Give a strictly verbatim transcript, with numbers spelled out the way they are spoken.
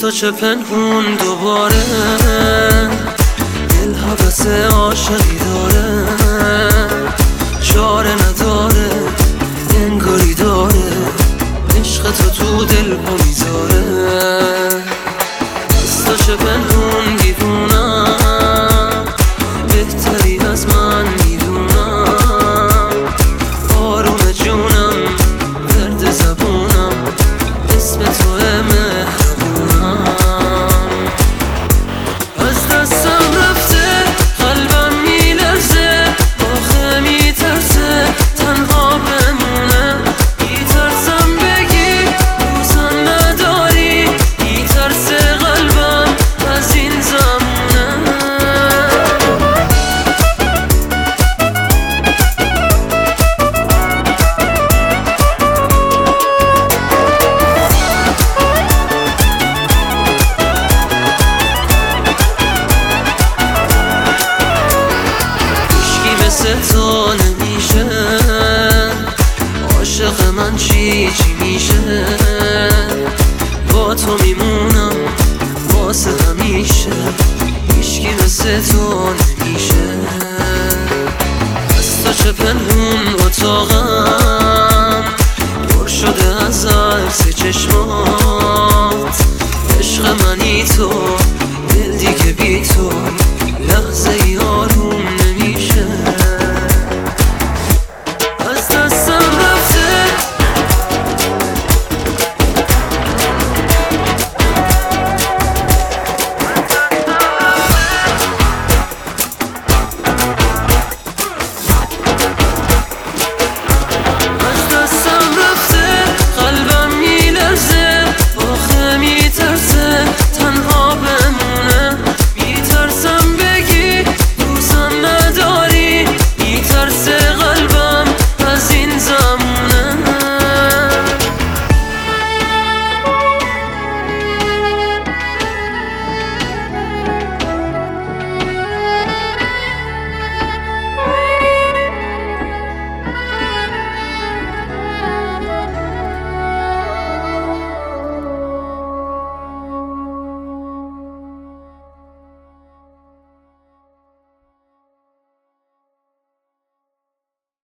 تو چه پنهون دوباره دل حوث عاشقی داره، چاره نداره انگاری داره، عشق تو تو دل پا میذاره. از تو چه پنهون دیوونم، بهتری از من میدونم، آروم جونم ورد زبونم، اسم تو مهربونم. از دستم رفته قلبم میلرزه، آخه میترسه تنها بمونه، میترسم بگی دوستم نداری، میترسه قلبم از این زمونه. مثل تو نمیشه، عاشق من چی چی میشه، با تو میمونم واسه همیشه، هیچکی مثل تو نمیشه. از تو چه پنهون اتاقم پر شده از عکس چشمام،